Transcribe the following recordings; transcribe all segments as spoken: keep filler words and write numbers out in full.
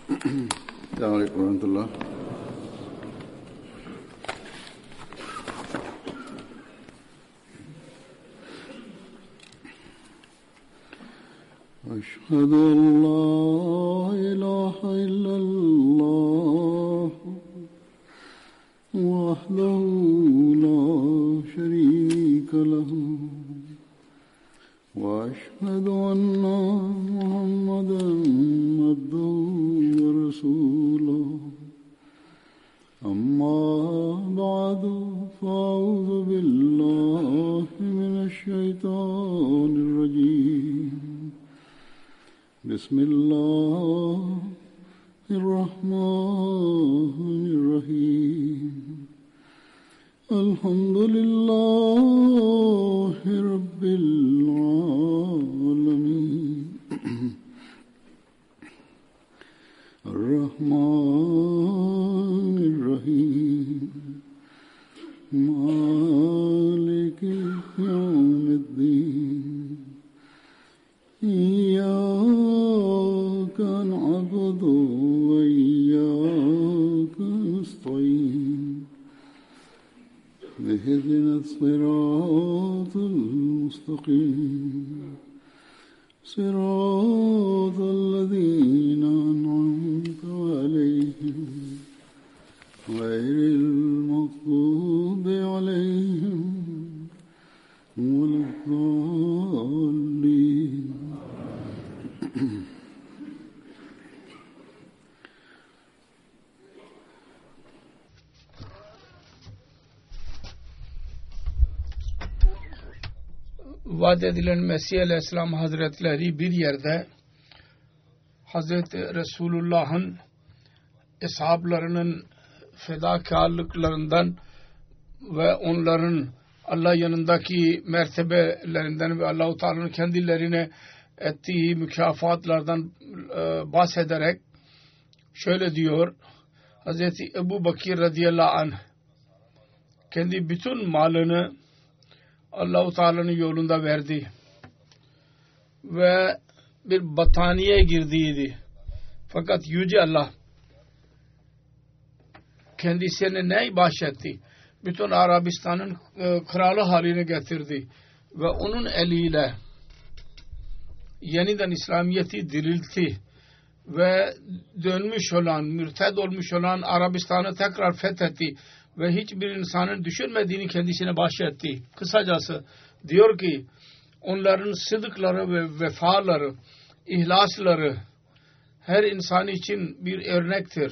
Selamünaleyküm ve rahmetullah. Eşhedü en la ilahe illallah vahdehu la şerike lehu ve eşhedü enne Muhammeden abduhu ve resuluhu. Amma ba'du fa'udhu billahi mineşşeytanirracim. Bismillahirrahmanirrahim. Elhamdülillahi Rabbil alemin. Errahmanirrahim. Maliki yevmiddin. İyyâke na'budu ve iyyâke nestaîn. İhdinas sıratal mustakîm. Sıratallezîne en'amte aleyhim. Gayril mağdûbi aleyhim veleddâllîn. Vaat edilen Mesih Aleyhisselam Hazretleri bir yerde Hazreti Resulullah'ın eshablarının fedakarlıklarından ve onların Allah yanındaki mertebelerinden ve Allah-u Teala'nın kendilerine ettiği mükafatlardan e, bahsederek şöyle diyor: Hazreti Ebu Bakir radıyallahu anh kendi bütün malını Allah-u Teala'nın yolunda verdi ve bir bataniye girdiydi. Fakat Yüce Allah kendisine ne bahşetti? Bütün Arabistan'ın e, kralı haline getirdi ve onun eliyle yeniden İslamiyet'i diriltti ve dönmüş olan, mürted olmuş olan Arabistan'ı tekrar fethetti ve hiçbir insanın düşünmediğini kendisine bahşetti. Kısacası diyor ki onların sıdıkları ve vefaları, ihlasları her insan için bir örnektir.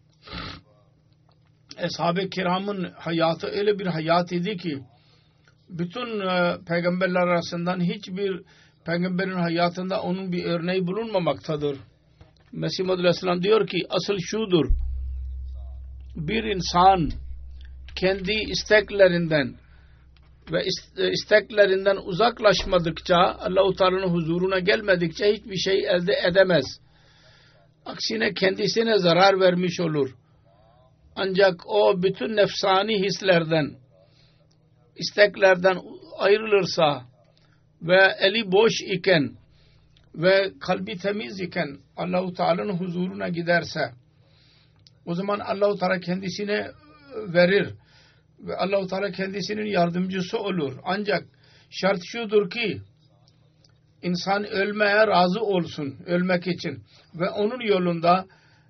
Eshab-ı kiramın hayatı öyle bir hayat idi ki bütün e, peygamberler arasından hiçbir peygamberin hayatında onun bir örneği bulunmamaktadır. Mesih Muhammed Aleyhisselam diyor ki asıl şudur: bir insan kendi isteklerinden ve isteklerinden uzaklaşmadıkça, Allah-u Teala'nın huzuruna gelmedikçe hiçbir şey elde edemez. Aksine kendisine zarar vermiş olur. Ancak o bütün nefsani hislerden, isteklerden ayrılırsa ve eli boş iken ve kalbi temiz iken Allah-u Teala'nın huzuruna giderse, o zaman Allah-u Teala kendisine verir ve Allah-u Teala kendisinin yardımcısı olur. Ancak şart şudur ki insan ölmeye razı olsun, ölmek için ve onun yolunda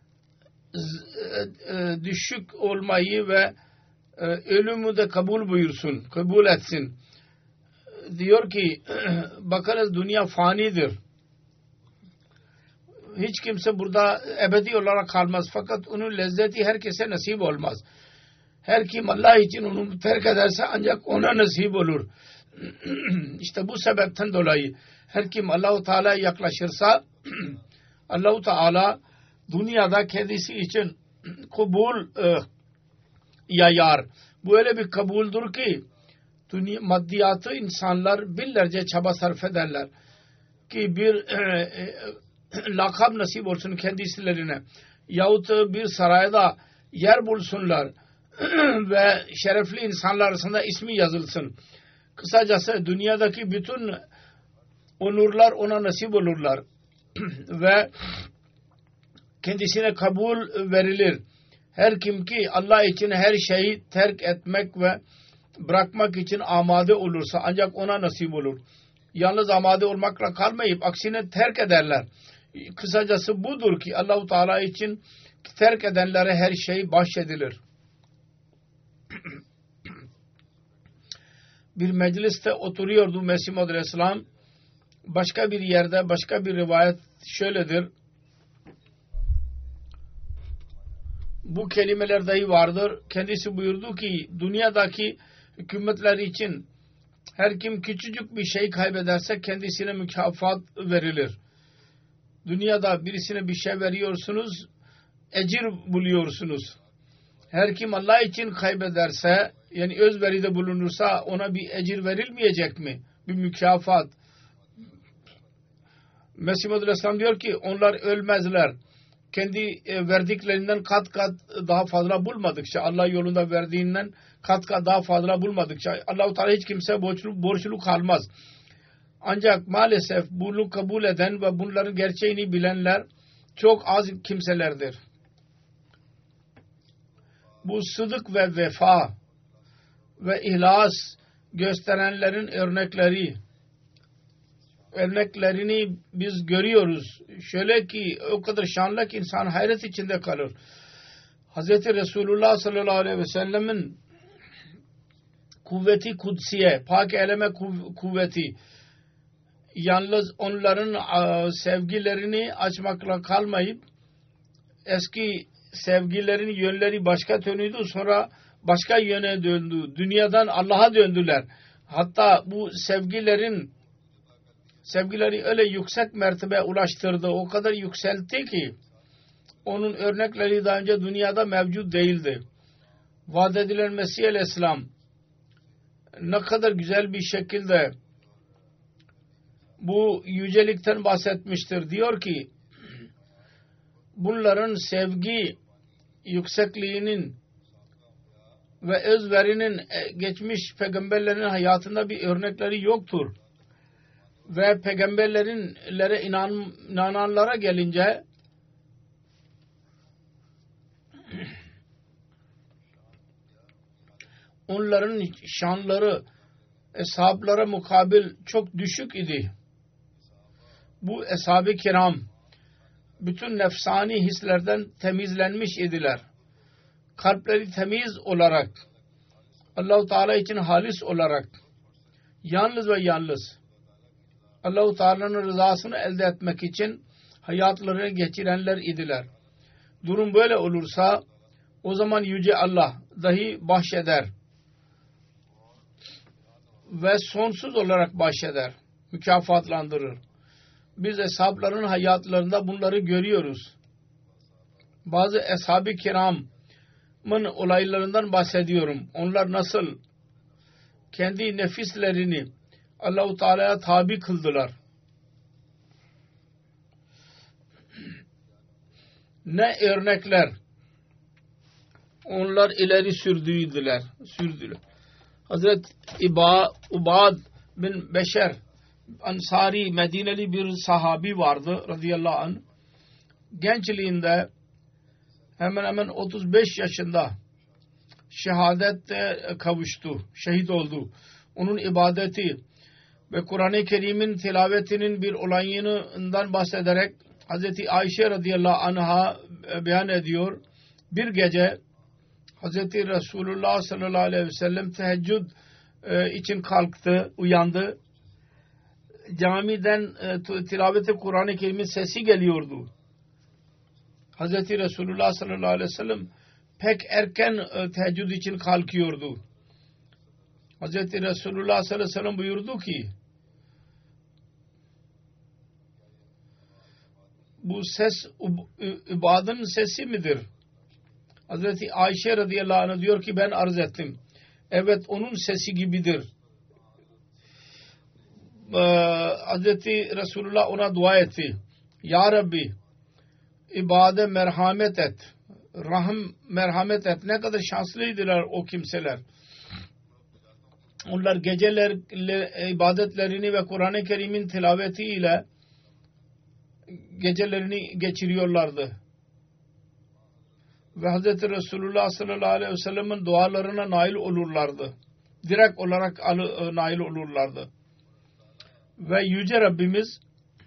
düşük olmayı ve ölümü de kabul buyursun, kabul etsin. Diyor ki bakarız dünya fanidir. Hiç kimse burada ebedi olarak kalmaz. Fakat onun lezzeti herkese nasip olmaz. Her kim Allah için onu terk ederse ancak ona nasip olur. İşte bu sebepten dolayı her kim Allah-u Teala'ya yaklaşırsa Allah-u Teala dünyada kendisi için kabul e, yayar. Bu öyle bir kabuldür ki dünya, maddiyatı insanlar binlerce çaba sarf ederler ki bir e, e, lakab nasip olsun kendisilerine yahut bir sarayda yer bulsunlar ve şerefli insanlar arasında ismi yazılsın. Kısacası dünyadaki bütün onurlar ona nasip olurlar ve kendisine kabul verilir. Her kim ki Allah için her şeyi terk etmek ve bırakmak için amade olursa ancak ona nasip olur. Yalnız amade olmakla kalmayıp aksine terk ederler. Kısacası budur ki Allah-u Teala için terk edenlere her şey bahşedilir. Bir mecliste oturuyordu Mesih Maud Aleyhisselam. Başka bir yerde başka bir rivayet şöyledir. Bu kelimeler dahi vardır. Kendisi buyurdu ki dünyadaki hükümetler için her kim küçücük bir şey kaybederse kendisine mükafat verilir. Dünyada birisine bir şey veriyorsunuz, ecir buluyorsunuz. Her kim Allah için kaybederse, yani özveride bulunursa ona bir ecir verilmeyecek mi? Bir mükafat. Mesih Maud Aleyhisselam diyor ki onlar ölmezler. Kendi verdiklerinden kat kat daha fazla bulmadıkça, Allah yolunda verdiğinden kat kat daha fazla bulmadıkça Allah-u Teala hiç kimse borçlu, borçlu kalmaz. Ancak maalesef bunu kabul eden ve bunların gerçeğini bilenler çok az kimselerdir. Bu sıdık ve vefa ve ihlas gösterenlerin örnekleri örneklerini biz görüyoruz. Şöyle ki o kadar şanlı ki insan hayret içinde kalır. Hazreti Resulullah sallallahu aleyhi ve sellemin kuvveti kutsiye, pak eleme kuvveti, yalnız onların sevgilerini açmakla kalmayıp eski sevgilerin yönleri başka dönüydü, sonra başka yöne döndü. Dünyadan Allah'a döndüler. Hatta bu sevgilerin sevgileri öyle yüksek mertebe ulaştırdı, o kadar yükseltti ki onun örnekleri daha önce dünyada mevcut değildi. Vaat edilen Mesih Aleyhisselam ne kadar güzel bir şekilde bu yücelikten bahsetmiştir. Diyor ki bunların sevgi yüksekliğinin ve özverinin geçmiş peygamberlerin hayatında bir örnekleri yoktur. Ve peygamberlere inan, inananlara gelince onların şanları eshaplara mukabil çok düşük idi. Bu eshab-ı kiram bütün nefsani hislerden temizlenmiş idiler. Kalpleri temiz olarak, Allah-u Teala için halis olarak, yalnız ve yalnız Allah-u Teala'nın rızasını elde etmek için hayatlarını geçirenler idiler. Durum böyle olursa o zaman Yüce Allah dahi bahşeder ve sonsuz olarak bahşeder, mükafatlandırır. Biz eshapların hayatlarında bunları görüyoruz. Bazı eshab-ı kiramın olaylarından bahsediyorum. Onlar nasıl kendi nefislerini Allah-u Teala'ya tabi kıldılar. Ne örnekler onlar ileri sürdüydüler. sürdüler. Hazreti İba, Ubad bin Beşer Ansari Medineli bir sahabi vardı radıyallahu anh. Gençliğinde hemen hemen otuz beş yaşında şehadette kavuştu. Şehit oldu. Onun ibadeti ve Kur'an-ı Kerim'in tilavetinin bir olayından bahsederek Hazreti Ayşe radıyallahu anh'a beyan ediyor. Bir gece Hazreti Resulullah sallallahu aleyhi ve sellem teheccüd için kalktı, uyandı. Camiden tilaveti Kur'an-ı Kerim'in sesi geliyordu. Hazreti Resulullah sallallahu aleyhi ve sellem pek erken teheccüd için kalkıyordu. Hazreti Resulullah sallallahu aleyhi ve sellem buyurdu ki bu ses ibadın sesi midir? Hazreti Ayşe radıyallahu anh diyor ki ben arz ettim. Evet onun sesi gibidir. Ee, Hazreti Resulullah ona dua etti. Ya Rabbi ibade merhamet et. Rahim merhamet et. Ne kadar şanslıydılar o kimseler. Onlar geceler ibadetlerini ve Kur'an-ı Kerim'in tilavetiyle gecelerini geçiriyorlardı. ve Hazreti Resulullah sallallahu aleyhi ve sellem'in dualarına nail olurlardı. Direkt olarak nail olurlardı. Ve Yüce Rabbimiz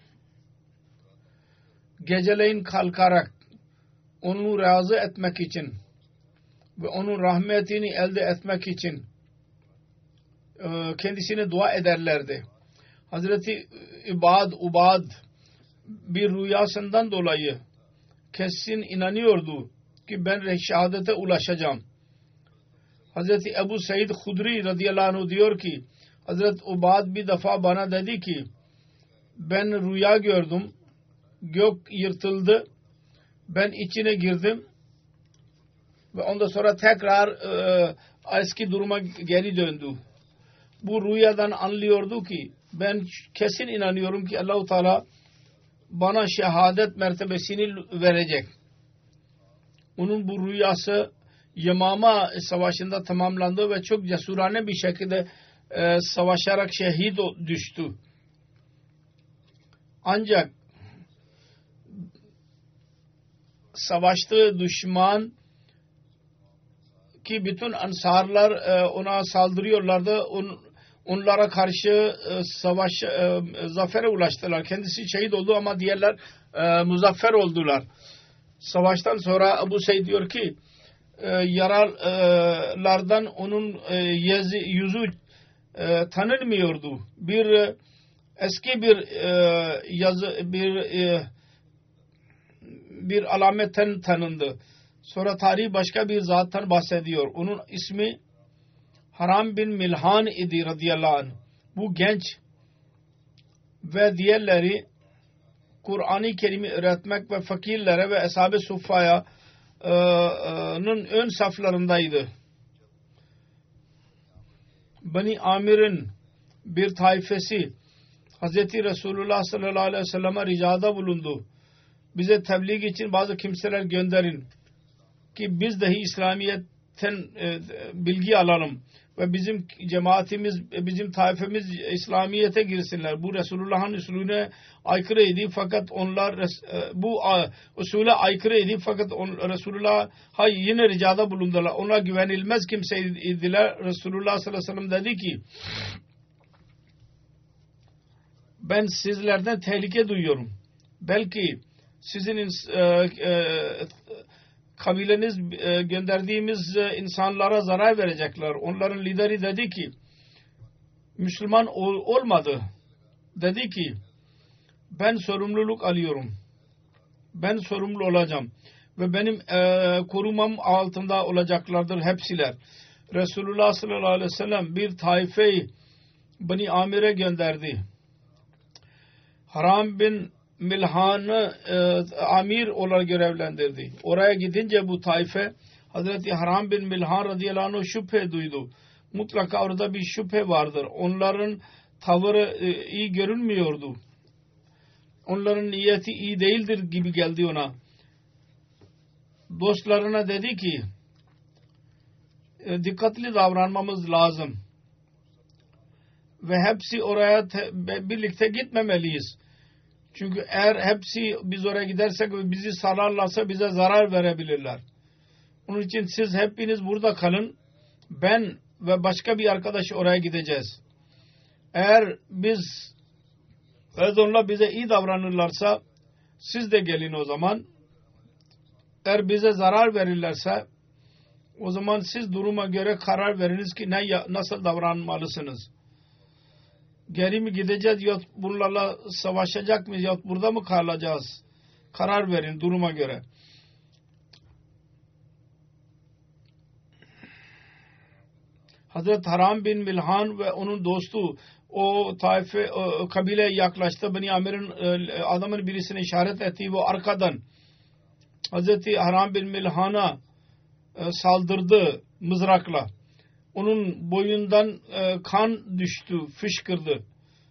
geceleyin kalkarak onu razı etmek için ve onun rahmetini elde etmek için kendisine dua ederlerdi. Hazreti İbad Ubad bir rüyasından dolayı kesin inanıyordu ki ben şehadete ulaşacağım. Hazreti Ebu Said Hudri radıyallahu anh diyor ki Hazreti Ubad bir defa bana dedi ki ben rüya gördüm, gök yırtıldı, ben içine girdim ve ondan sonra tekrar e, eski duruma geri döndü. Bu rüyadan anlıyordu ki ben kesin inanıyorum ki Allah-u Teala bana şehadet mertebesini verecek. Onun bu rüyası Yamama savaşında tamamlandı ve çok cesurane bir şekilde e, savaşarak şehit düştü. Ancak savaştığı düşman ki bütün ansarlar e, ona saldırıyorlardı. On, onlara karşı e, savaş e, zafere ulaştılar. Kendisi şehit oldu ama diğerler e, muzaffer oldular. Savaştan sonra Ebu Said diyor ki e, yaralardan onun e, yüzü, yüzü e, tanınmıyordu. Bir e, eski bir e, yazı bir e, bir alametten tanındı. Sonra tarih başka bir zattan bahsediyor. Onun ismi Haram bin Milhan idi radıyallahu anh. Bu genç ve diğerleri Kur'an-ı Kerim'i öğretmek ve fakirlere ve Ashab-ı Suffa'nın ön saflarındaydı. Bani Amir'in bir taifesi Hazreti Resulullah sallallahu aleyhi ve sellem'e ricada bulundu. Bize tebliğ için bazı kimseler gönderin ki biz dahi İslamiyet'ten e, bilgi alalım ve bizim cemaatimiz, bizim taifemiz İslamiyet'e girsinler. Bu Resulullah'ın usulüne aykırıydı fakat onlar e, bu e, usule aykırıydı fakat on, Resulullah'a yine ricada bulundular. Ona güvenilmez kimseydiler. Resulullah sallallahu aleyhi ve sellem dedi ki ben sizlerden tehlike duyuyorum. Belki sizin e, e, kabileniz e, gönderdiğimiz e, insanlara zarar verecekler. Onların lideri dedi ki Müslüman ol, olmadı. Dedi ki ben sorumluluk alıyorum. Ben sorumlu olacağım. Ve benim e, korumam altında olacaklardır hepsiler. Resulullah sallallahu aleyhi ve sellem bir taifeyi Bani Amir'e gönderdi. Haram bin Milhan'ı e, amir olarak görevlendirdi. Oraya gidince bu taife Hazreti Haram bin Milhan radıyallahu anh şüphe duydu. Mutlaka orada bir şüphe vardır. Onların tavırı e, iyi görünmüyordu. Onların niyeti iyi değildir gibi geldi ona. Dostlarına dedi ki e, dikkatli davranmamız lazım. Ve hepsi oraya te, birlikte gitmemeliyiz. Çünkü eğer hepsi biz oraya gidersek ve bizi sararlarsa bize zarar verebilirler. Onun için siz hepiniz burada kalın. Ben ve başka bir arkadaş oraya gideceğiz. Eğer biz Fezon'la bize iyi davranırlarsa siz de gelin o zaman. Eğer bize zarar verirlerse o zaman siz duruma göre karar veriniz ki ne, nasıl davranmalısınız. Geri mi gideceğiz yahut bunlarla savaşacak mıyız yahut burada mı kalacağız? Karar verin duruma göre. Hazreti Haram bin Milhan ve onun dostu o taife o kabile yaklaştı. Bani Amir'in adamın birisine işaret etti ve arkadan Hazreti Haram bin Milhan'a saldırdı mızrakla. Onun boyundan e, kan düştü, fışkırdı.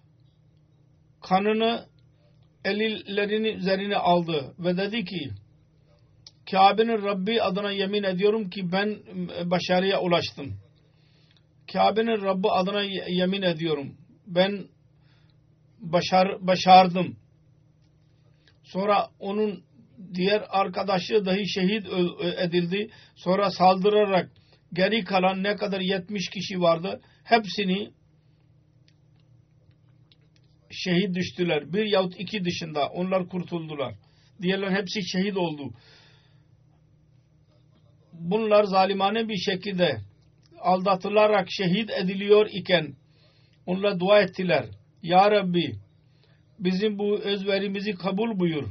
Kanını ellerinin üzerine aldı ve dedi ki Kabe'nin Rabbi adına yemin ediyorum ki ben başarıya ulaştım. Kabe'nin Rabbi adına yemin ediyorum. Ben başar, başardım. Sonra onun diğer arkadaşı dahi şehit edildi. Sonra saldırarak geri kalan ne kadar yetmiş kişi vardı, hepsini şehit düştüler. Bir yahut iki dışında onlar kurtuldular. Diğerlerin hepsi şehit oldu. Bunlar zalimane bir şekilde aldatılarak şehit ediliyor iken onlar dua ettiler. Ya Rabbi, bizim bu özverimizi kabul buyur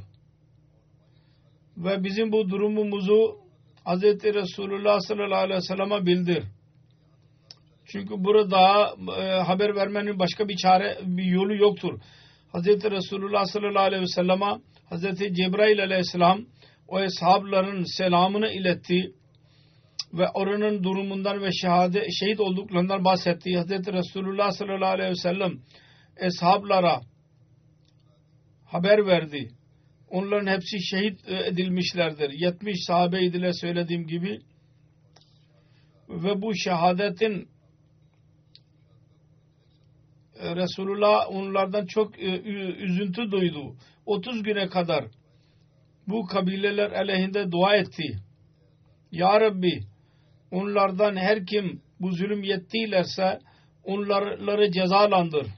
ve bizim bu durumumuzu Hz. Resulullah sallallahu aleyhi ve sellem'e bildir. Çünkü burada e, haber vermenin başka bir çare, bir yolu yoktur. Hz. Resulullah sallallahu aleyhi ve sellem'e Hz. Cebrail aleyhisselam o eshabların selamını iletti ve oranın durumundan ve şehadet, şehit olduklarından bahsetti. Hz. Resulullah sallallahu aleyhi ve sellem eshablara haber verdi. Onların hepsi şehit edilmişlerdir. yetmiş sahabeydiler söylediğim gibi. Ve bu şehadetin Resulullah onlardan çok üzüntü duydu. otuz güne kadar bu kabileler aleyhinde dua etti. Ya Rabbi, onlardan her kim bu zulüm yettilerse onları cezalandır.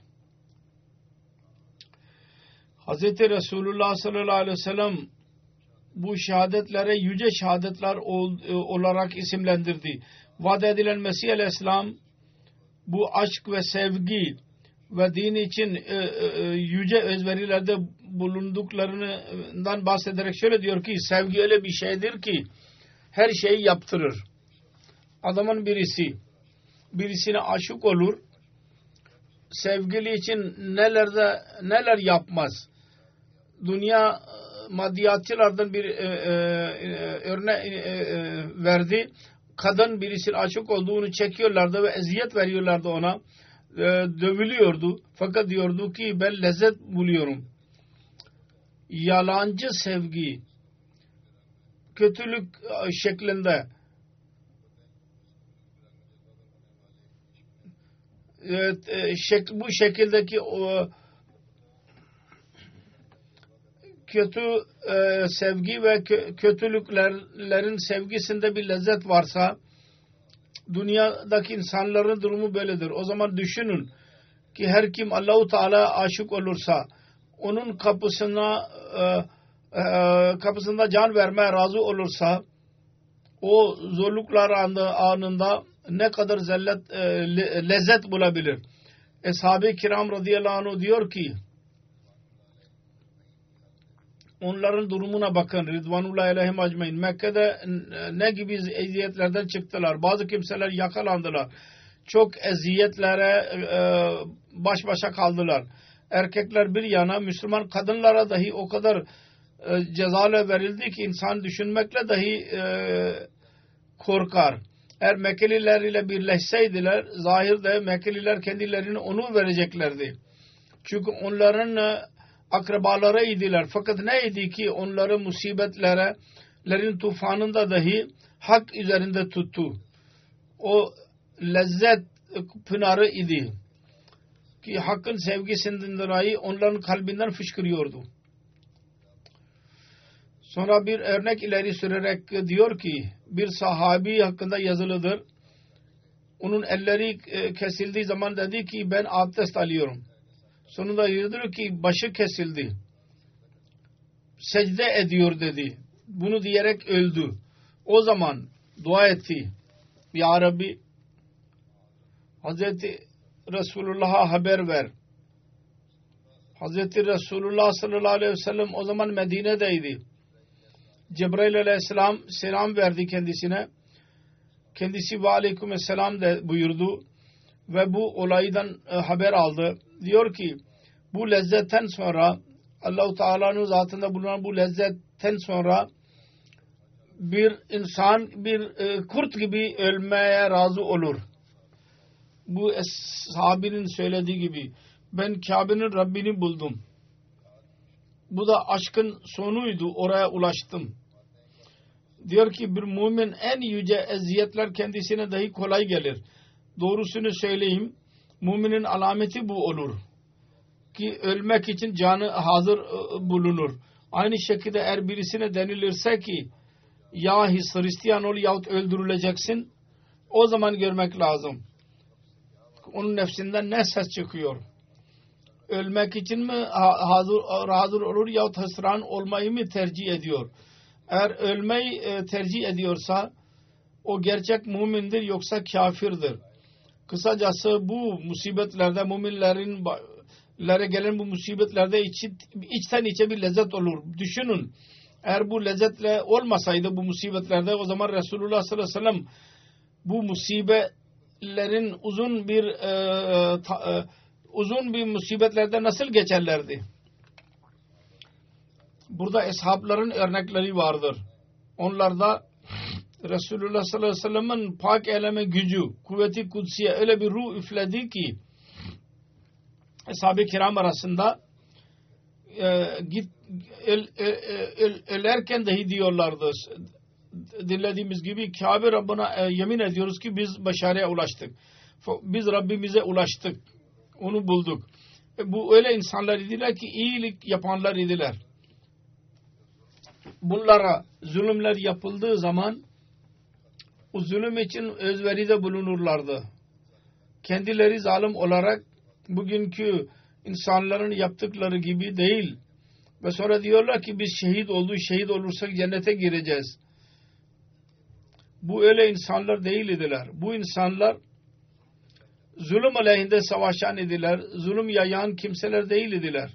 Hz. Resulullah sallallahu aleyhi ve sellem bu şehadetlere yüce şehadetler olarak isimlendirdi. Vaat edilen Mesih aleyhisselam bu aşk ve sevgi ve din için yüce özverilerde bulunduklarından bahsederek şöyle diyor ki, sevgi öyle bir şeydir ki her şeyi yaptırır. Adamın birisi birisine aşık olur, sevgili için nelerde neler yapmaz. Dünya maddiyatçılardan bir e, e, örnek e, e, verdi. Kadın birisine aşık olduğunu çekiyorlardı ve eziyet veriyorlardı ona. E, dövülüyordu. Fakat diyordu ki ben lezzet buluyorum. Yalancı sevgi kötülük şeklinde evet, e, şek, bu şekildeki o kötü e, sevgi ve kö, kötülüklerin sevgisinde bir lezzet varsa dünyadaki insanların durumu böyledir. O zaman düşünün ki her kim Allah-u Teala aşık olursa onun kapısına e, e, kapısında can vermeye razı olursa o zorluklar anında ne kadar zellet, e, lezzet bulabilir. Eshab-ı Kiram radıyallahu anh diyor ki onların durumuna bakın. Ridvanullahi aleyhim ecmaîn. Mekke'de ne gibi eziyetlerden çıktılar. Bazı kimseler yakalandılar. Çok eziyetlere e, baş başa kaldılar. Erkekler bir yana, Müslüman kadınlara dahi o kadar e, cezalar verildi ki insan düşünmekle dahi e, korkar. Eğer Mekkeliler ile birleşseydiler, zahirde Mekkeliler kendilerini onu vereceklerdi. Çünkü onların e, akrabalarıydılar. Fakat neydi ki onları musibetlerin tufanında dahi hak üzerinde tuttu. O lezzet pınarı idi. Ki hakkın sevgisinden dolayı onların kalbinden fışkırıyordu. Sonra bir örnek ileri sürerek diyor ki bir sahabi hakkında yazılıdır. Onun elleri kesildiği zaman dedi ki ben abdest alıyorum. Sonunda diyor ki başı kesildi. Secde ediyor dedi. Bunu diyerek öldü. O zaman dua etti. Ya Rabbi, Hazreti Resulullah'a haber ver. Hazreti Resulullah sallallahu aleyhi ve sellem o zaman Medine'deydi. Cebrail aleyhisselam selam verdi kendisine. Kendisi ve aleykümselam de buyurdu. Ve bu olaydan e, haber aldı. Diyor ki bu lezzetten sonra Allah-u Teala'nın zatında bulunan bu lezzetten sonra bir insan bir e, kurt gibi ölmeye razı olur. Bu sahabinin söylediği gibi ben Kabe'nin Rabbini buldum. Bu da aşkın sonuydu. Oraya ulaştım. Diyor ki bir mümin en yüce eziyetler kendisine dahi kolay gelir. Doğrusunu söyleyeyim. Müminin alameti bu olur. Ki ölmek için canı hazır bulunur. Aynı şekilde eğer birisine denilirse ki ya Hristiyan ol yahut öldürüleceksin, o zaman görmek lazım. Onun nefsinden ne ses çıkıyor? Ölmek için mi hazır, hazır olur yahut hısran olmayı mı tercih ediyor? Eğer ölmeyi e, tercih ediyorsa o gerçek mümindir yoksa kafirdir. Kısacası bu musibetlerde müminlerin lere gelen bu musibetlerde iç, içten içe bir lezzet olur. Düşünün. Eğer bu lezzetle olmasaydı bu musibetlerde o zaman Resulullah sallallahu aleyhi ve sellem bu musibetlerin uzun bir e, ta, e, uzun bir musibetlerde nasıl geçerlerdi? Burada eshabların örnekleri vardır. Onlarda Resulullah sallallahu aleyhi ve sellem'in pak eyleme gücü, kuvveti kutsiye öyle bir ruh üfledi ki ashab-ı kiram arasında e, git öl, öl, öl, ölerken dahi diyorlardı. Dinlediğimiz gibi Kabe Rabbına e, yemin ediyoruz ki biz başarıya ulaştık. Biz Rabbimize ulaştık. Onu bulduk. E, bu öyle insanlar idiler ki iyilik yapanlar idiler. Bunlara zulümler yapıldığı zaman o zulüm için özveride bulunurlardı. Kendileri zalim olarak bugünkü insanların yaptıkları gibi değil. Ve sonra diyorlar ki biz şehit olduk, şehit olursak cennete gireceğiz. Bu öyle insanlar değil idiler. Bu insanlar zulüm aleyhinde savaşan idiler. Zulüm yayan kimseler değil idiler.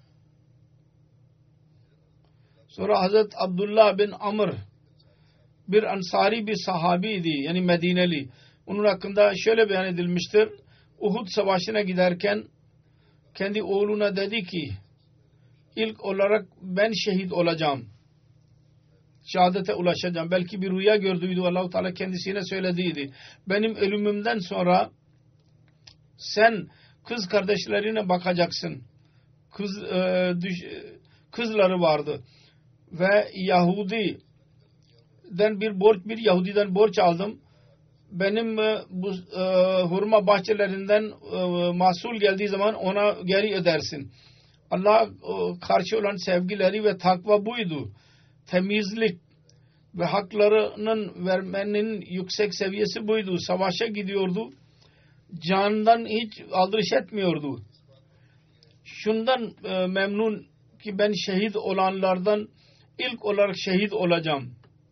Sonra Hazreti Abdullah bin Amr bir Ansari bir sahabiydi. Yani Medineli. Onun hakkında şöyle beyan edilmiştir. Uhud savaşına giderken kendi oğluna dedi ki ilk olarak ben şehit olacağım. Şehadete ulaşacağım. Belki bir rüya gördüydü. Allah-u Teala kendisine söylediydi. Benim ölümümden sonra sen kız kardeşlerine bakacaksın. Kız e, düş, kızları vardı. Ve Yahudi'den bir borç, bir Yahudi'den borç aldım. Benim e, bu e, hurma bahçelerinden e, mahsul geldiği zaman ona geri ödersin. Allah'a e, karşı olan sevgileri ve takva buydu. Temizlik ve haklarının vermenin yüksek seviyesi buydu. Savaşa gidiyordu. Canından hiç aldırış etmiyordu. Şundan e, memnun ki ben şehit olanlardan ilk olarak şehit olacağım.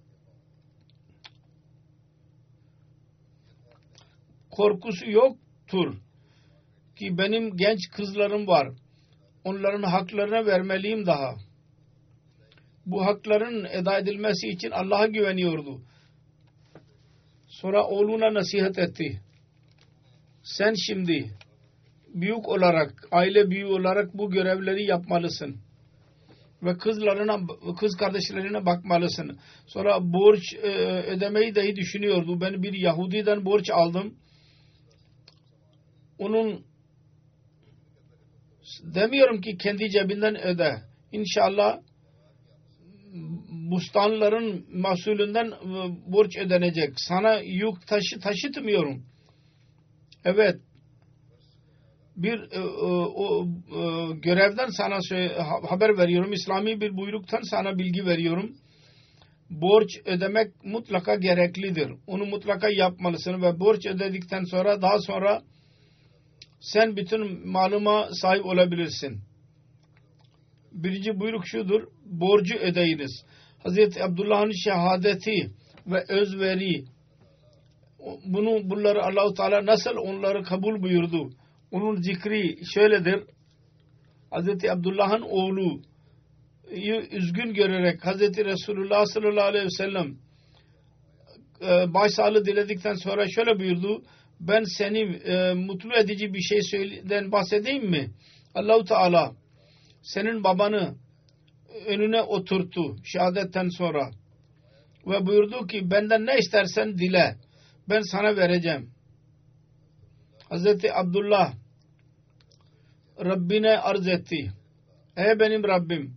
Korkusu yoktur ki benim genç kızlarım var. Onların haklarına vermeliyim daha. Bu hakların eda edilmesi için Allah'a güveniyordu. Sonra oğluna nasihat etti. Sen şimdi büyük olarak, aile büyüğü olarak bu görevleri yapmalısın. Ve kızlarına, kız kardeşlerine bakmalısın. Sonra borç e, ödemeyi dahi düşünüyordu. Ben bir Yahudi'den borç aldım. Onun demiyorum ki kendi cebinden öde. İnşallah bustanların mahsulünden borç ödenecek. Sana yük taşı, taşıtmıyorum. Evet. Bir e, o, e, görevden sana söyle, haber veriyorum. İslami bir buyruktan sana bilgi veriyorum. Borç ödemek mutlaka gereklidir. Onu mutlaka yapmalısın ve borç ödedikten sonra daha sonra sen bütün malıma sahip olabilirsin. Birinci buyruk şudur. Borcu ödeyiniz. Hazreti Abdullah'ın şehadeti ve özveri, bunu bunları Allah-u Teala nasıl onları kabul buyurdu? Onun zikri şöyledir. Hazreti Abdullah'ın oğlu üzgün görerek Hazreti Resulullah sallallahu aleyhi ve sellem başsağlığı diledikten sonra şöyle buyurdu. Ben seni e, mutlu edici bir şey söyleden bahsedeyim mi? Allah-u Teala senin babanı önüne oturttu şehadetten sonra ve buyurdu ki benden ne istersen dile, ben sana vereceğim. Hazreti Abdullah Rabbine arz etti. Ey benim Rabbim,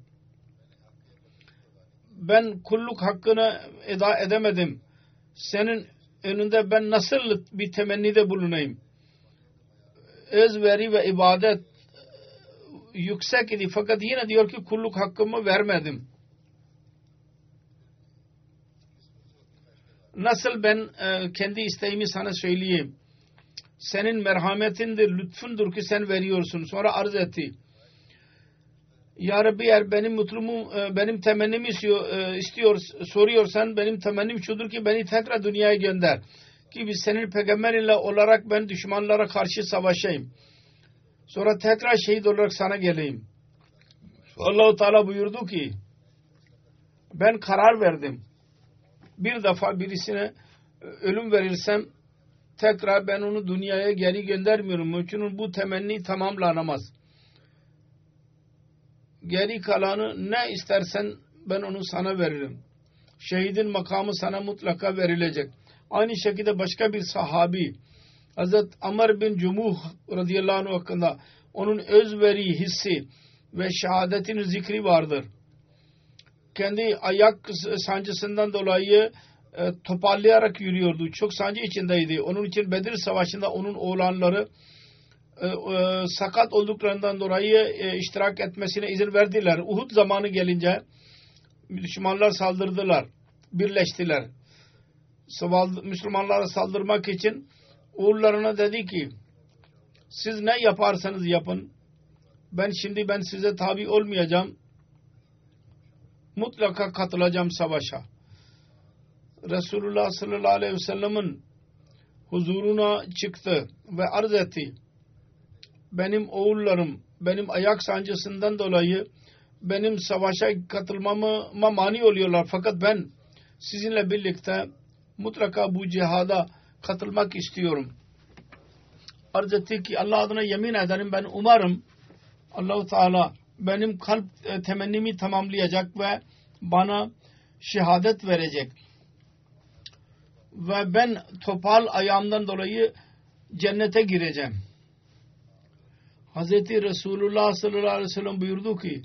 ben kulluk hakkını eda edemedim. Senin önünde ben nasıl bir temennide bulunayım? Özveri ve ibadet yüksek idi fakat yine diyor ki kulluk hakkımı vermedim. Nasıl ben e, kendi isteğimi sana söyleyeyim. Senin merhametindir, lütfundur ki sen veriyorsun. Sonra arz etti. Ya Rabbi eğer benim mutluluğumu, e, benim temennimi istiyor, e, istiyor, soruyorsan benim temennim şudur ki beni tekrar dünyaya gönder. Ki biz senin peygamberinle olarak ben düşmanlara karşı savaşayım. Sonra tekrar şehit olarak sana geleyim. Allah-u Teala buyurdu ki ben karar verdim. Bir defa birisine ölüm verirsem tekrar ben onu dünyaya geri göndermiyorum. Çünkü bu temenni tamamlanamaz. Geri kalanı ne istersen ben onu sana veririm. Şehidin makamı sana mutlaka verilecek. Aynı şekilde başka bir sahabi Hazreti Amr bin Cumuh radıyallahu anh hakkında onun özveri hissi ve şehadetin zikri vardır. Kendi ayak sancısından dolayı e, toparlayarak yürüyordu. Çok sancı içindeydi. Onun için Bedir Savaşı'nda onun oğlanları e, e, sakat olduklarından dolayı e, iştirak etmesine izin verdiler. Uhud zamanı gelince düşmanlar saldırdılar. Birleştiler. Müslümanlara saldırmak için oğullarına dedi ki siz ne yaparsanız yapın. Ben şimdi ben size tabi olmayacağım. Mutlaka katılacağım savaşa. Resulullah sallallahu aleyhi ve sellem'in huzuruna çıktı ve arz etti. Benim oğullarım benim ayak sancısından dolayı benim savaşa katılmama mani oluyorlar. Fakat ben sizinle birlikte mutlaka bu cihada katılmak istiyorum. Arz etti ki Allah adına yemin ederim ben umarım Allah-u Teala benim kalp e, temennimi tamamlayacak ve bana şehadet verecek. Ve ben topal ayağımdan dolayı cennete gireceğim. Hazreti Resulullah sallallahu aleyhi ve sellem buyurdu ki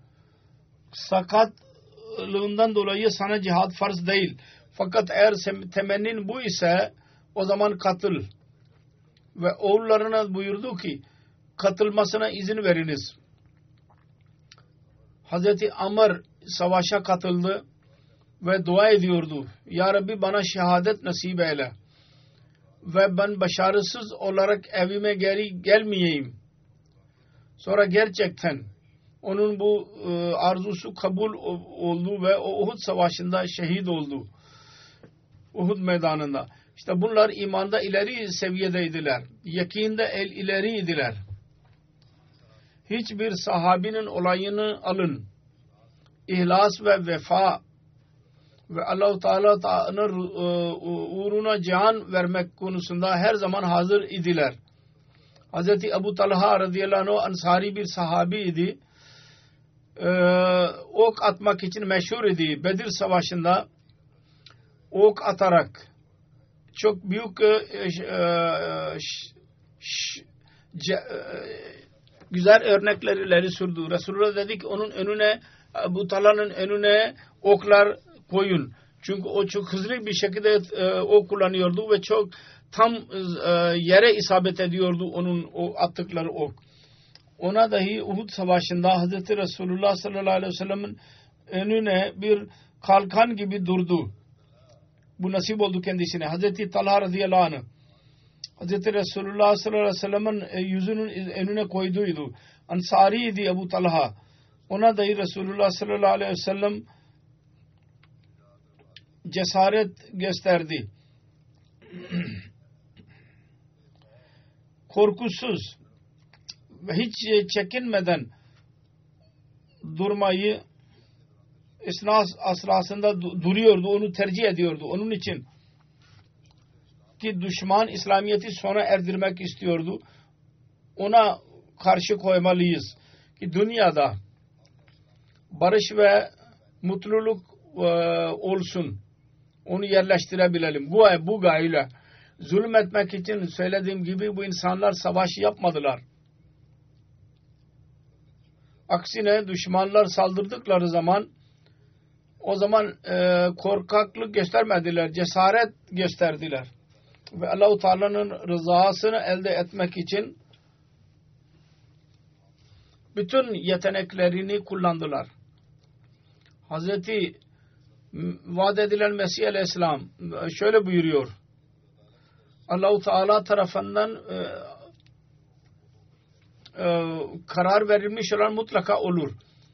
sakatlığından dolayı sana cihad farz değil. Fakat eğer temennin bu ise o zaman katıl. Ve oğullarına buyurdu ki katılmasına izin veriniz. Hazreti Amr savaşa katıldı ve dua ediyordu. Ya Rabbi bana şehadet nasip eyle. Ve ben başarısız olarak evime geri gelmeyeyim. Sonra gerçekten onun bu e, arzusu kabul oldu ve o Uhud savaşında şehit oldu. Uhud meydanında. İşte bunlar imanda ileri seviyedeydiler. Yakinde el ileriydiler. Hiçbir sahabinin olayını alın. İhlas ve vefa ve Allah-u Teala'nın uğruna can vermek konusunda her zaman hazır idiler. Hazreti Ebu Talha radıyallahu anh ansari bir sahabi idi. Ee, ok atmak için meşhur idi. Bedir Savaşı'nda ok atarak çok büyük e, e, ş, ce, e, güzel örnekleri sürdü. Resulullah dedi ki onun önüne Ebu Talha'nın önüne oklar koyun. Çünkü o çok hızlı bir şekilde e, ok kullanıyordu ve çok tam e, yere isabet ediyordu onun o attıkları ok. Ona dahi Uhud Savaşı'nda Hazreti Resulullah sallallahu aleyhi ve sellem'in önüne bir kalkan gibi durdu. Bu nasip oldu kendisine. Hazreti Talha radıyallahu anh Hazreti Resulullah sallallahu aleyhi ve sellem'in yüzünün önüne koyduydu. Ansariydi Ebu Talha. Ona dahi Resulullah sallallahu aleyhi ve sellem cesaret gösterdi. Korkusuz ve hiç çekinmeden durmayı esnas asrasında duruyordu. Onu tercih ediyordu. Onun için ki düşman İslamiyet'i sona erdirmek istiyordu. Ona karşı koymalıyız. Ki dünyada barış ve mutluluk e, olsun. Onu yerleştirebilelim. Bu, bu gayle zulmetmek için söylediğim gibi bu insanlar savaş yapmadılar. Aksine düşmanlar saldırdıkları zaman o zaman e, korkaklık göstermediler. Cesaret gösterdiler. Ve Allah-u Teala'nın rızasını elde etmek için bütün yeteneklerini kullandılar. Hazreti vaat edilen Mesih Aleyhisselam şöyle buyuruyor. Allah-u Teala tarafından e, e, karar verilmiş olan mutlaka olur.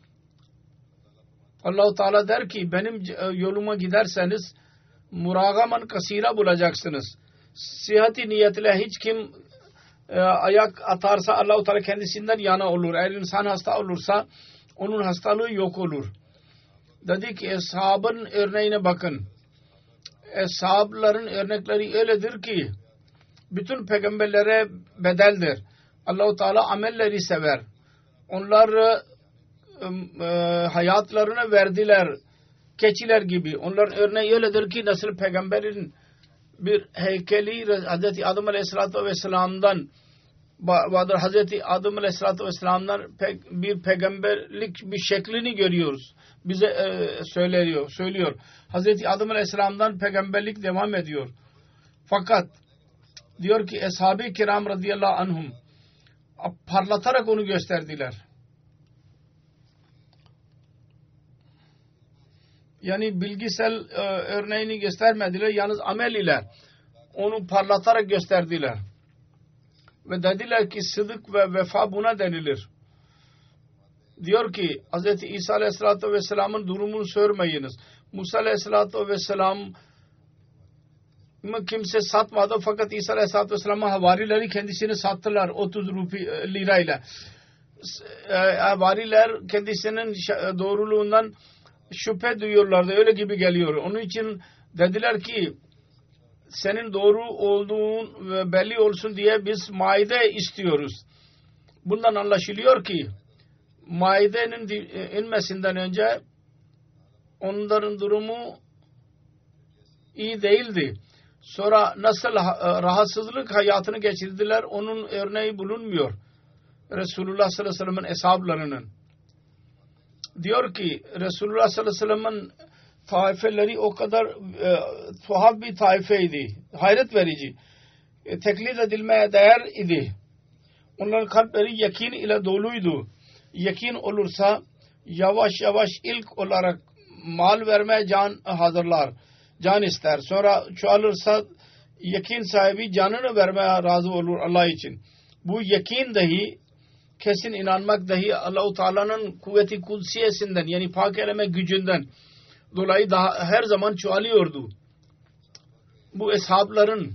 Allah-u Teala der ki benim yoluma giderseniz muragaman kasira bulacaksınız. Sihati niyetle hiç kim e, ayak atarsa Allah-u Teala kendisinden yana olur. Eğer insan hasta olursa onun hastalığı yok olur. Dedi ki eshabın örneğine bakın. Eshabların örnekleri öyledir ki bütün peygamberlere bedeldir. Allah-u Teala amelleri sever. Onlar e, hayatlarını verdiler. Keçiler gibi. Onların örneği öyledir ki nasıl peygamberin bir heykeli Hazreti Adem Aleyhisselatü Vesselam'dan Hazreti Adem Aleyhisselatü Vesselam'dan bir peygamberlik bir şeklini görüyoruz. Bize e, söylüyor, söylüyor. Hazreti Adem Aleyhisselam'dan peygamberlik devam ediyor. Fakat diyor ki Ashab-ı Kiram radıyallahu anhum parlatarak onu gösterdiler. Yani bilgisel e, örneğini göstermediler. Yalnız amel ile onu parlatarak gösterdiler. Ve dediler ki sıdık ve vefa buna denilir. Diyor ki Hz. İsa Aleyhisselatü Vesselam'ın durumunu sormayınız. Musa Aleyhisselatü Vesselam'ı kimse satmadı fakat İsa Aleyhisselatü Vesselam'ın havarileri kendisini sattılar otuz rupi lirayla. Havariler kendisinin doğruluğundan şüphe duyuyorlardı. Öyle gibi geliyor. Onun için dediler ki senin doğru olduğun belli olsun diye biz maide istiyoruz. Bundan anlaşılıyor ki maidenin inmesinden önce onların durumu iyi değildi. Sonra nasıl rahatsızlık hayatını geçirdiler onun örneği bulunmuyor. Resulullah sallallahu aleyhi ve sellem'in eshablarının. Diyor ki Resulullah sallallahu aleyhi ve sellem'in taifeleri o kadar e, tuhaf bir taifeydi. Hayret verici. E, teklid edilmeye değer idi. Onların kalpleri yakin ile doluydu. Yakin olursa yavaş yavaş ilk olarak mal vermeye can hazırlar. Can ister. Sonra çoğalırsa yakin sahibi canını vermeye razı olur Allah için. Bu yakin dahi kesin inanmak dahi Allah-u Teala'nın kuvveti kudsiyesinden yani pak eleme gücünden dolayı daha her zaman çoğalıyordu. Bu eshabların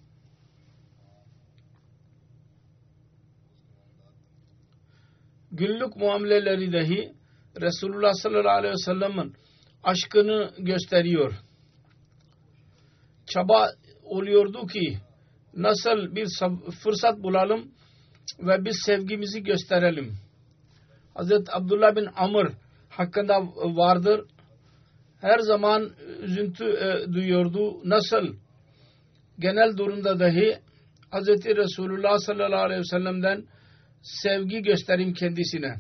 günlük muameleleri dahi Resulullah sallallahu aleyhi ve sellem'in aşkını gösteriyor. Çaba oluyordu ki nasıl bir fırsat bulalım ve biz sevgimizi gösterelim. Hazreti Abdullah bin Amr hakkında vardır. Her zaman üzüntü e, duyuyordu. Nasıl? Genel durumda dahi Hazreti Resulullah sallallahu aleyhi ve sellem'den sevgi göstereyim kendisine.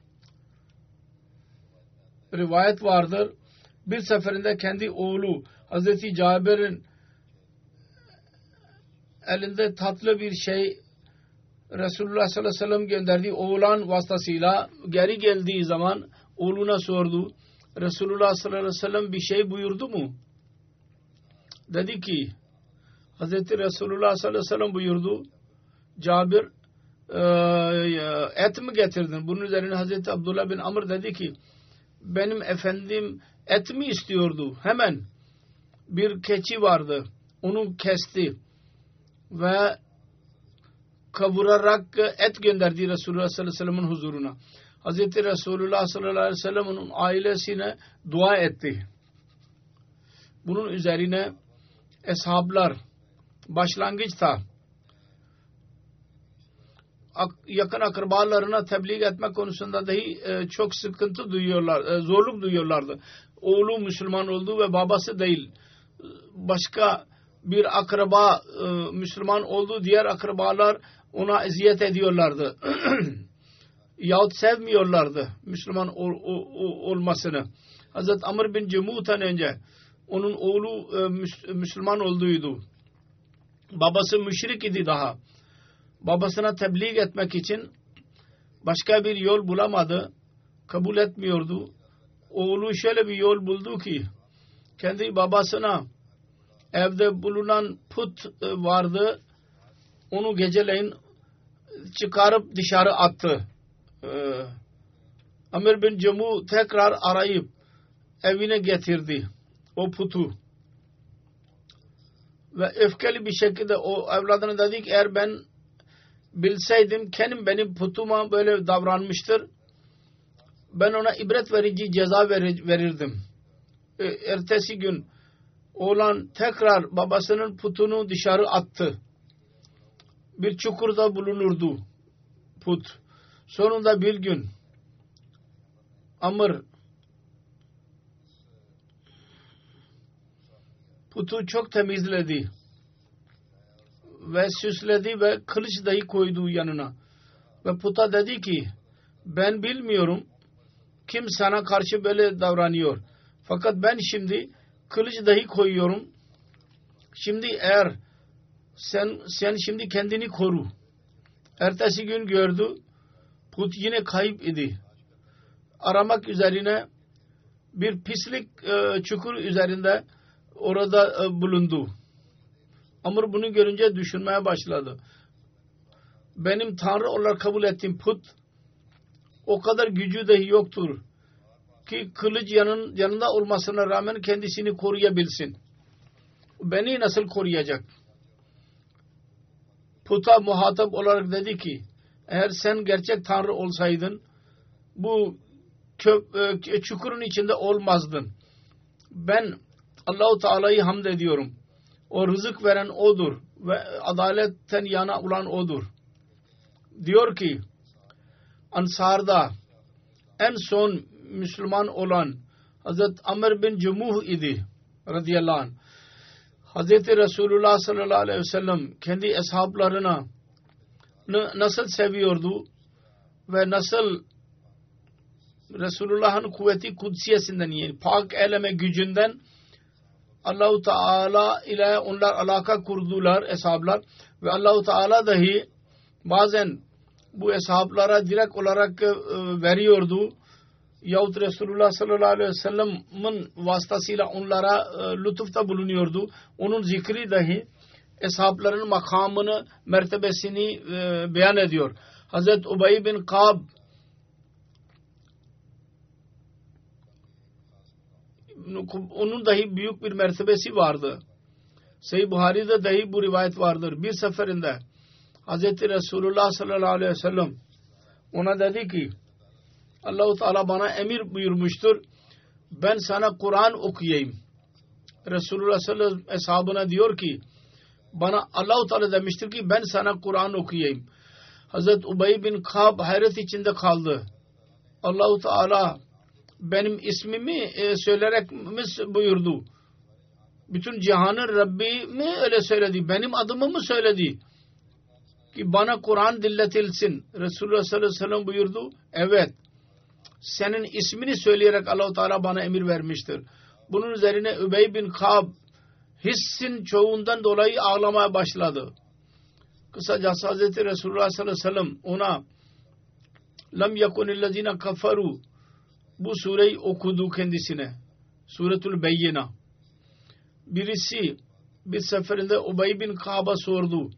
Rivayet vardır. Bir seferinde kendi oğlu Hazreti Cabir'in elinde tatlı bir şey Resulullah sallallahu aleyhi ve sellem gönderdiği oğlan vasıtasıyla geri geldiği zaman oğluna sordu. Resulullah sallallahu aleyhi ve sellem bir şey buyurdu mu? Dedi ki Hazreti Resulullah sallallahu aleyhi ve sellem buyurdu. Cabir et mi getirdin? Bunun üzerine Hazreti Abdullah bin Amr dedi ki benim efendim et mi istiyordu? Hemen bir keçi vardı. Onu kesti ve kavurarak et gönderdi Resulullah sallallahu aleyhi ve sellem'in huzuruna. Hazreti Resulullah sallallahu aleyhi ve sellem onun ailesine dua etti. Bunun üzerine eshablar başlangıçta yakın akrabalarına tebliğ etmek konusunda dahi e, çok sıkıntı duyuyorlar, e, zorluk duyuyorlardı. Oğlu Müslüman oldu ve babası değil. Başka bir akraba e, Müslüman oldu, diğer akrabalar ona eziyet ediyorlardı. Yahut sevmiyorlardı Müslüman ol, ol, olmasını. Hazreti Amr bin Cemut'tan önce onun oğlu e, Müslüman olduydu. Babası müşrik idi daha. Babasına tebliğ etmek için başka bir yol bulamadı. Kabul etmiyordu. Oğlu şöyle bir yol buldu ki kendi babasına evde bulunan put vardı. Onu geceleyin çıkarıp dışarı attı. Ee, Amr bin Cemu tekrar arayıp evine getirdi o putu. Ve öfkeli bir şekilde o evladına dedi ki eğer ben bilseydim kendim benim putuma böyle davranmıştır. Ben ona ibret verici ceza verir, verirdim. E, ertesi gün oğlan tekrar babasının putunu dışarı attı. Bir çukurda bulunurdu put. Sonunda bir gün Amr putu çok temizledi ve süsledi ve kılıç dahi koydu yanına. Ve puta dedi ki ben bilmiyorum kim sana karşı böyle davranıyor. Fakat ben şimdi kılıç dahi koyuyorum. Şimdi eğer sen sen şimdi kendini koru. Ertesi gün gördü put yine kayıp idi. Aramak üzerine bir pislik e, çukur üzerinde orada e, bulundu. Amr bunu görünce düşünmeye başladı. Benim Tanrı olarak kabul ettiğim put o kadar gücü dahi yoktur ki kılıç yanın, yanında olmasına rağmen kendisini koruyabilsin. Beni nasıl koruyacak? Puta muhatap olarak dedi ki eğer sen gerçek Tanrı olsaydın bu köp, e, çukurun içinde olmazdın. Ben Allah-u Teala'yı hamd ediyorum. O rızık veren O'dur ve adaletten yana olan O'dur. Diyor ki Ansar'da en son Müslüman olan Hazreti Amr bin Cumuh idi radıyallahu anh. Hazreti Resulullah sallallahu aleyhi ve sellem kendi ashablarına nasıl seviyordu ve nasıl Resulullah'ın kuvveti kudsiyesinden yani pak eleme gücünden Allah-u Teala ile onlar alaka kurdular ashablar ve Allah-u Teala dahi bazen bu ashablara direkt olarak e, veriyordu. Yahut Resulullah sallallahu aleyhi ve sellem'in vasıtasıyla onlara e, lütufta bulunuyordu. Onun zikri dahi ashabların makamını, mertebesini e, beyan ediyor. Hazreti Ubey bin Kab onun dahi büyük bir mertebesi vardı. Sahih Buhari'de dahi bu rivayet vardır. Bir seferinde Hazreti Resulullah sallallahu aleyhi ve sellem ona dedi ki Allah-u Teala bana emir buyurmuştur. Ben sana Kur'an okuyayım. Resulullah sallallahu aleyhi ve sellem ashabına diyor ki bana Allah-u Teala demiştir ki ben sana Kur'an okuyayım. Hazreti Ubey bin Kab hayret içinde kaldı. Allah-u Teala benim ismimi e, söyleyerek mi buyurdu? Bütün cihanın Rabbi mi öyle söyledi? Benim adımı mı söyledi? Ki bana Kur'an dinletilsin. Resulullah sallallahu aleyhi ve sellem buyurdu. Evet. Senin ismini söyleyerek Allah-u Teala bana emir vermiştir. Bunun üzerine Übey bin Kab hissin çoğundan dolayı ağlamaya başladı. Kısacası Hazreti Resulullah sallallahu aleyhi ve sellem ona Lam yakunillezine kafaru bu sureyi okudu kendisine. Suretul Beyyina. Birisi bir seferinde Ubey bin Kab'a sordu.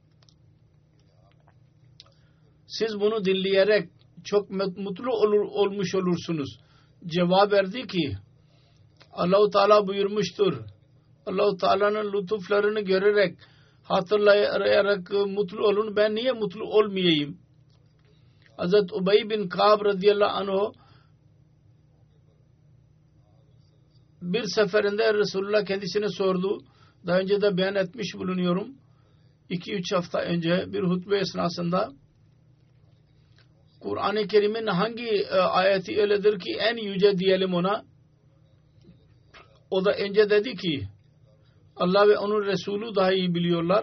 Siz bunu dinleyerek çok mutlu olur, olmuş olursunuz. Cevap verdi ki Allah-u Teala buyurmuştur. Allah-u Teala'nın lütuflarını görerek hatırlayarak mutlu olun. Ben niye mutlu olmayayım? Hazreti Ubey bin Kab radıyallahu anh bir seferinde Resulullah kendisine sordu. Daha önce de beyan etmiş bulunuyorum. iki üç hafta önce bir hutbe esnasında Kur'an-ı Kerim'in hangi e, ayeti öyledir ki en yüce diyelim ona. O da önce dedi ki Allah ve onun Resulü daha iyi biliyorlar.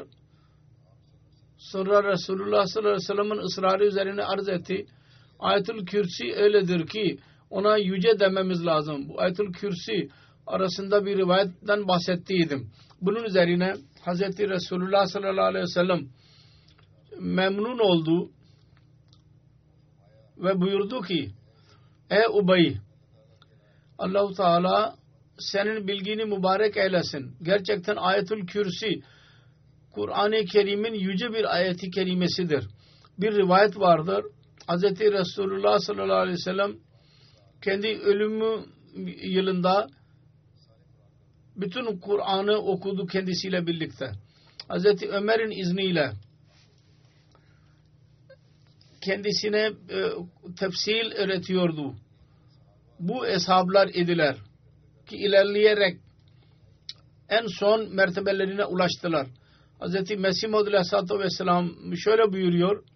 Sonra Resulullah sallallahu aleyhi ve sellem'in ısrarı üzerine arz etti. Ayet-ül Kürsi öyledir ki ona yüce dememiz lazım. Bu Ayet-ül Kürsi arasında bir rivayetten bahsettiydim. Bunun üzerine Hazreti Resulullah sallallahu aleyhi ve sellem memnun oldu. ve buyurdu ki ey Ubey, Allah-u Teala senin bilgini mübarek eylesin. Gerçekten Ayetül Kürsi Kur'an-ı Kerim'in yüce bir ayeti kerimesidir. Bir rivayet vardır. Hz. Resulullah sallallahu aleyhi ve sellem kendi ölümü yılında bütün Kur'an'ı okudu kendisiyle birlikte. Hz. Ömer'in izniyle kendisine e, tefsil öğretiyordu. Bu eshablar idiler ki ilerleyerek en son mertebelerine ulaştılar. Hz. Mesih Maud Aleyhisselatü Vesselam şöyle buyuruyor: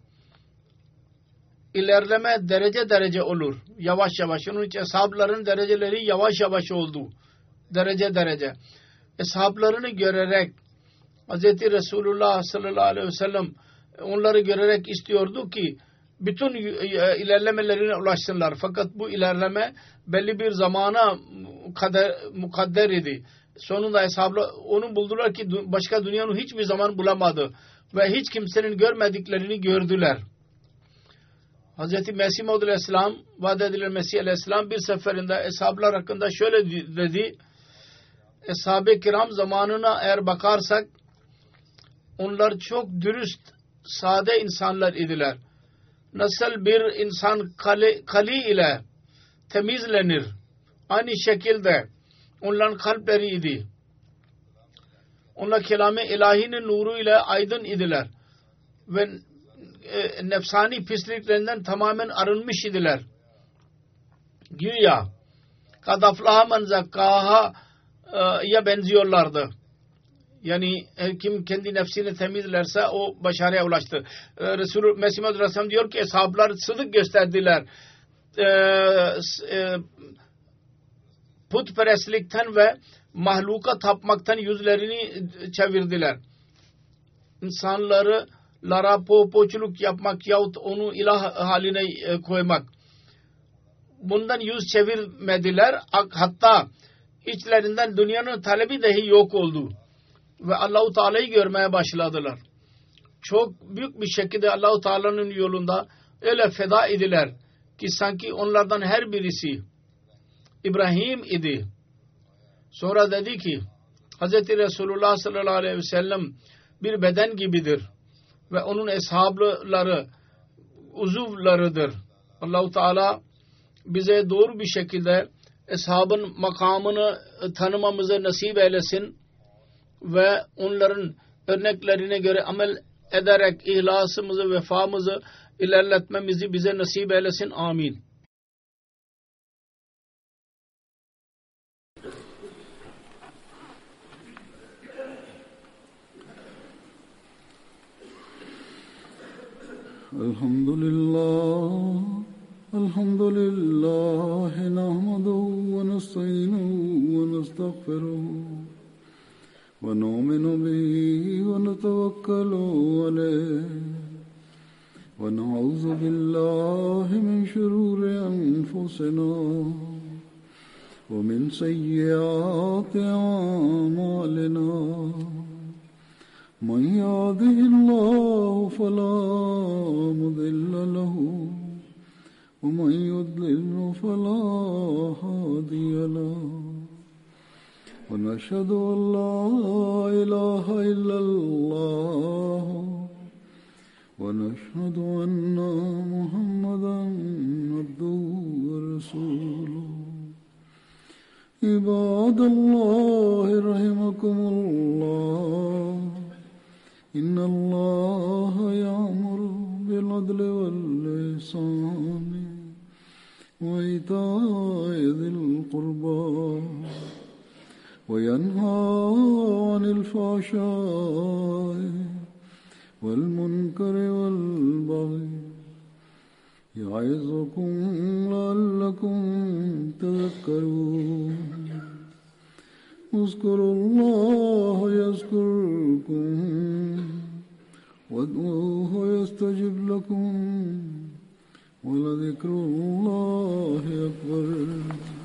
İlerleme derece derece olur. Yavaş yavaş. Onun için eshabların dereceleri yavaş yavaş oldu. Derece derece. Eshablarını görerek Hz. Resulullah sallallahu aleyhi ve sellem onları görerek istiyordu ki bütün ilerlemelerine ulaşsınlar. Fakat bu ilerleme belli bir zamana kader, mukadder idi. Sonunda eshablar onu buldular ki başka dünyanın hiçbir zaman bulamadı. Ve hiç kimsenin görmediklerini gördüler. Hz. Mesih Maud Aleyhisselam, vaat edilen Mesih Aleyhisselam bir seferinde eshablar hakkında şöyle dedi: Eshab-ı kiram zamanına eğer bakarsak onlar çok dürüst, sade insanlar idiler. Nasıl bir insan kali, kali ile temizlenir, aynı şekilde onların kalpleri idi. Onlar kelam-ı ilahinin nuru ile aydın idiler. Ve e, nefsani pisliklerinden tamamen arınmış idiler. Güya kadaflaha men zakkaha'ya benziyorlardı. Yani kim kendi nefsini temizlerse o başarıya ulaştı. Ee, Resulü Mesih Maud Aleyhisselam diyor ki eshablar sıdık gösterdiler. Ee, e, putperestlikten ve mahluka tapmaktan yüzlerini çevirdiler. İnsanları lara popoçuluk yapmak yahut onu ilah haline e, koymak. Bundan yüz çevirmediler. Hatta içlerinden dünyanın talebi dahi yok oldu. Ve Allah-u Teala'yı görmeye başladılar. Çok büyük bir şekilde Allah-u Teala'nın yolunda öyle feda idiler ki sanki onlardan her birisi İbrahim idi. Sonra dedi ki Hz. Resulullah sallallahu aleyhi ve sellem bir beden gibidir ve onun eshabları uzuvlarıdır. Allah-u Teala bize doğru bir şekilde eshabın makamını tanımamızı nasip eylesin ve onların örneklerine göre amel ederek ihlasımızı, vefamızı ilerletmemizi bize nasip eylesin. Amin. Elhamdülillah, elhamdülillah, nahmaduhu ve nesta'inuhu ve nestağfiruhu ve nu'minu bihi ve netevekkalu aleyh ve na'udzu billahi min şururi enfusina ve min seyyiati a'malina. من يهده الله فلا مضل له ومن يضلل فلا هادي له ونشهد أن لا إله إلا الله ونشهد أن محمدا عبده ورسوله. عباد الله رحمكم الله إن الله يأمر بالعدل والإحسان وإيتاء ذي القربى وينهى عن الفحشاء والمنكر والبغي يعظكم لعلكم تذكرون. اذكروا الله يذكركم وادعوه يستجب لكم ولذكر الله أكبر.